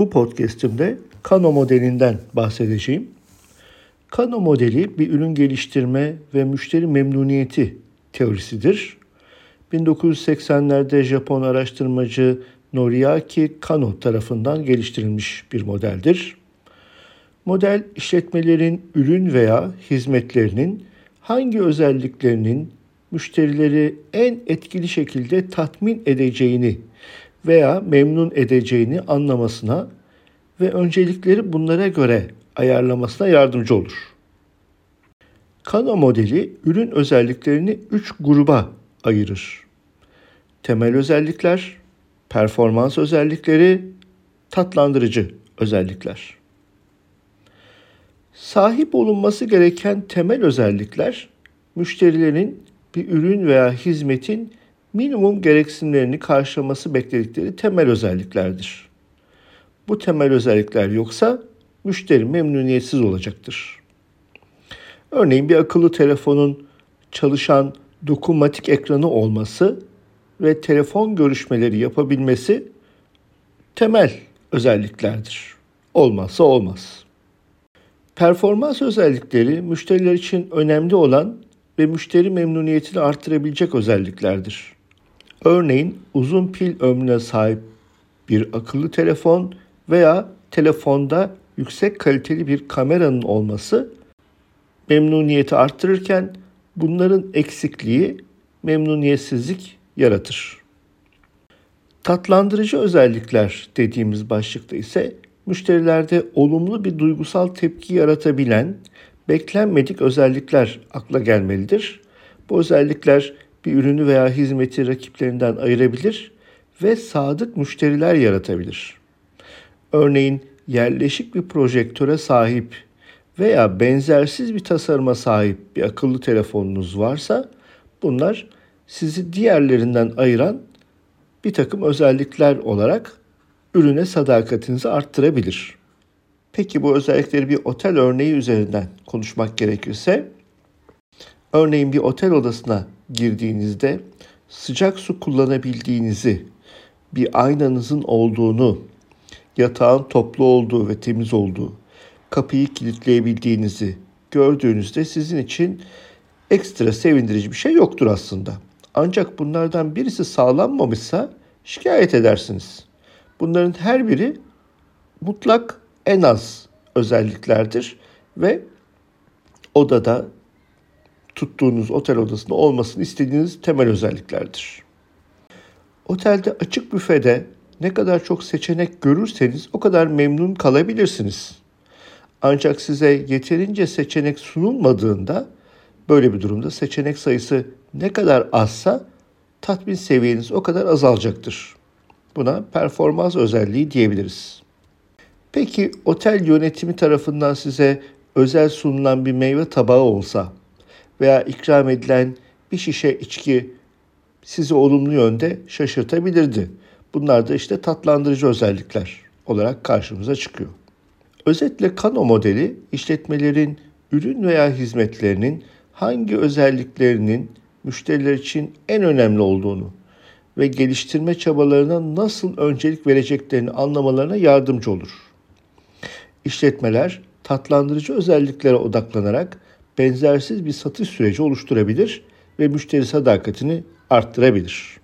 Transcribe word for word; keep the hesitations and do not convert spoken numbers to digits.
Bu podcast'imde Kano modelinden bahsedeceğim. Kano modeli bir ürün geliştirme ve müşteri memnuniyeti teorisidir. bin dokuz yüz seksenlerde Japon araştırmacı Noriaki Kano tarafından geliştirilmiş bir modeldir. Model, işletmelerin ürün veya hizmetlerinin hangi özelliklerinin müşterileri en etkili şekilde tatmin edeceğini veya memnun edeceğini anlamasına ve öncelikleri bunlara göre ayarlamasına yardımcı olur. Kano modeli ürün özelliklerini üç gruba ayırır. Temel özellikler, performans özellikleri, tatlandırıcı özellikler. Sahip olunması gereken temel özellikler, müşterilerin bir ürün veya hizmetin minimum gereksinimlerini karşılaması bekledikleri temel özelliklerdir. Bu temel özellikler yoksa müşteri memnuniyetsiz olacaktır. Örneğin bir akıllı telefonun çalışan dokunmatik ekranı olması ve telefon görüşmeleri yapabilmesi temel özelliklerdir. Olmazsa olmaz. Performans özellikleri müşteriler için önemli olan ve müşteri memnuniyetini artırabilecek özelliklerdir. Örneğin uzun pil ömrüne sahip bir akıllı telefon veya telefonda yüksek kaliteli bir kameranın olması memnuniyeti artırırken bunların eksikliği memnuniyetsizlik yaratır. Tatlandırıcı özellikler dediğimiz başlıkta ise müşterilerde olumlu bir duygusal tepki yaratabilen beklenmedik özellikler akla gelmelidir. Bu özellikler bir ürünü veya hizmeti rakiplerinden ayırabilir ve sadık müşteriler yaratabilir. Örneğin yerleşik bir projektöre sahip veya benzersiz bir tasarıma sahip bir akıllı telefonunuz varsa bunlar sizi diğerlerinden ayıran bir takım özellikler olarak ürüne sadakatinizi arttırabilir. Peki bu özellikleri bir otel örneği üzerinden konuşmak gerekirse, örneğin bir otel odasına girdiğinizde sıcak su kullanabildiğinizi, bir aynanızın olduğunu, yatağın toplu olduğu ve temiz olduğu, kapıyı kilitleyebildiğinizi gördüğünüzde sizin için ekstra sevindirici bir şey yoktur aslında. Ancak bunlardan birisi sağlanmamışsa şikayet edersiniz. Bunların her biri mutlak en az özelliklerdir ve odada tuttuğunuz otel odasında olmasını istediğiniz temel özelliklerdir. Otelde açık büfede ne kadar çok seçenek görürseniz o kadar memnun kalabilirsiniz. Ancak size yeterince seçenek sunulmadığında böyle bir durumda seçenek sayısı ne kadar azsa tatmin seviyeniz o kadar azalacaktır. Buna performans özelliği diyebiliriz. Peki otel yönetimi tarafından size özel sunulan bir meyve tabağı olsa veya ikram edilen bir şişe içki sizi olumlu yönde şaşırtabilirdi. Bunlar da işte tatlandırıcı özellikler olarak karşımıza çıkıyor. Özetle Kano modeli işletmelerin ürün veya hizmetlerinin hangi özelliklerinin müşteriler için en önemli olduğunu ve geliştirme çabalarına nasıl öncelik vereceklerini anlamalarına yardımcı olur. İşletmeler tatlandırıcı özelliklere odaklanarak benzersiz bir satış süreci oluşturabilir ve müşteri sadakatini arttırabilir.